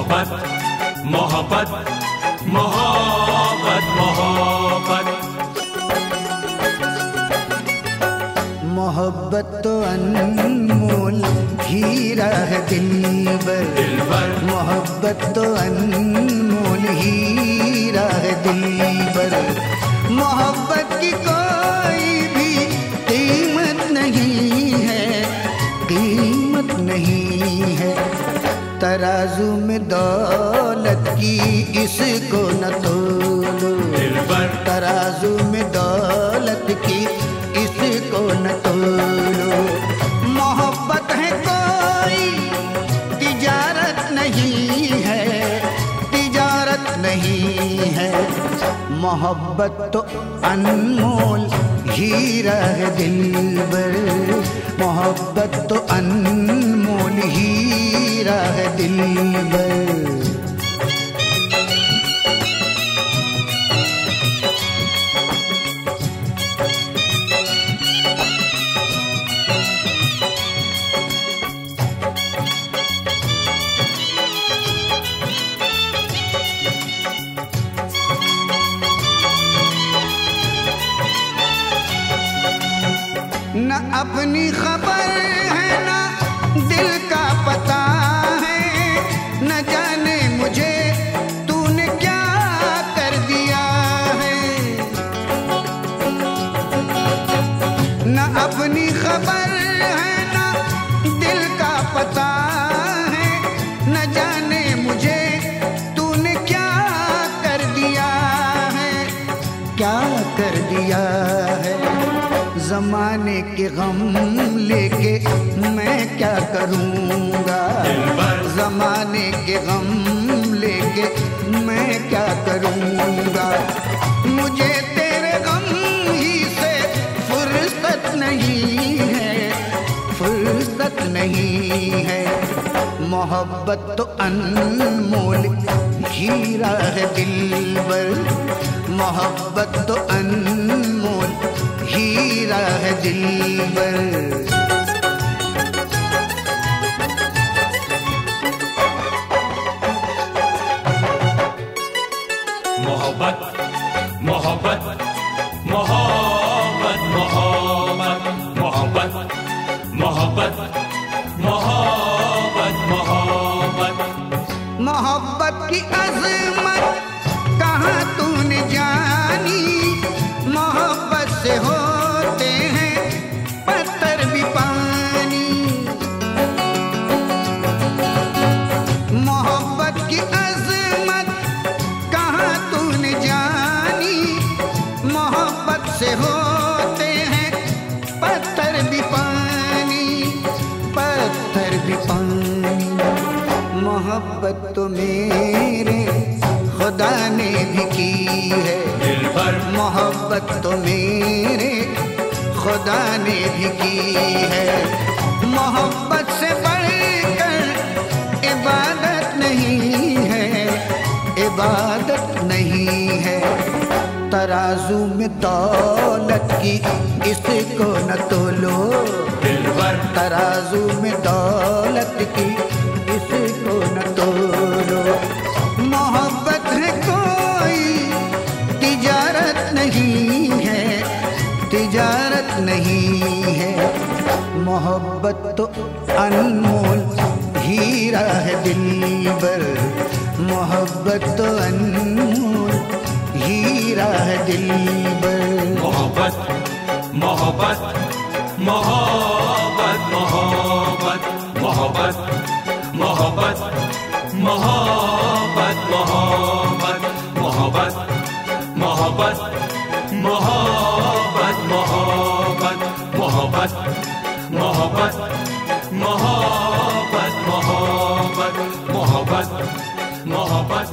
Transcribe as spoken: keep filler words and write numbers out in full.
मोहब्बत मोहब्बत मोहब्बत मोहब्बत मोहब्बत तो अनमोल हीरा है दिलबर, मोहब्बत तो अनमोल हीरा है दिलबर। मोहब्बत की कोई भी कीमत नहीं है, कीमत नहीं है। तराजू में दौलत की इसको न तोलो, तराजू में दौलत की इसको न तोलो। मोहब्बत है कोई तिजारत नहीं है, तिजारत नहीं है। मोहब्बत तो अनमोल हीरा है दिलबर, मोहब्बत तो अनमोल हीरा है दिलबर। न अपनी खबर है ना दिल का पता है, न जाने मुझे तूने क्या कर दिया है। न अपनी खबर है ना दिल का पता है, न जाने मुझे तूने क्या कर दिया है, क्या कर दिया है। ज़माने के गम लेके मैं क्या करूँगा, ज़माने के गम लेके मैं क्या करूँगा। मुझे तेरे गम ही से फुर्सत नहीं है, फुर्सत नहीं है। मोहब्बत तो अनमोल हीरा है दिलबर, मोहब्बत तो अनमोल हीरा है दिलबर। मोहब्बत मोहब्बत मोहब्बत मोहब्बत मोहब्बत मोहब्बत मोहब्बत मोहब्बत मोहब्बत की अज़मत कहाँ तूने जानी, मोहब्बत से होते हैं पत्थर भी पानी। मोहब्बत की अज़मत कहाँ तूने जानी, मोहब्बत से होते हैं पत्थर भी पानी, पत्थर भी पानी। मोहब्बत तो मेरे खुदा ने भी की है, मोहब्बत तो मेरे खुदा ने भी की है। मोहब्बत से बढ़कर इबादत नहीं है, इबादत नहीं है। तराजू में दौलत की इसको न तोलो, तराजू में दौलत की इसको न तोलो। मोहब्बत है कोई तिजारत नहीं है, तिजारत नहीं है। मोहब्बत तो अनमोल हीरा है दिलबर, मोहब्बत तो अनमोल हीरा है दिलबर। मोहब्बत मोहब्बत मोहब्बत मोहब्बत मोहब्बत मोहब्बत मोहब्बत मोहब्बत मोहब्बत मोहब्बत मोहब्बत मोहब्बत मोहब्बत मोहब्बत मोहब्बत मोहब्बत मोहब्बत मोहब्बत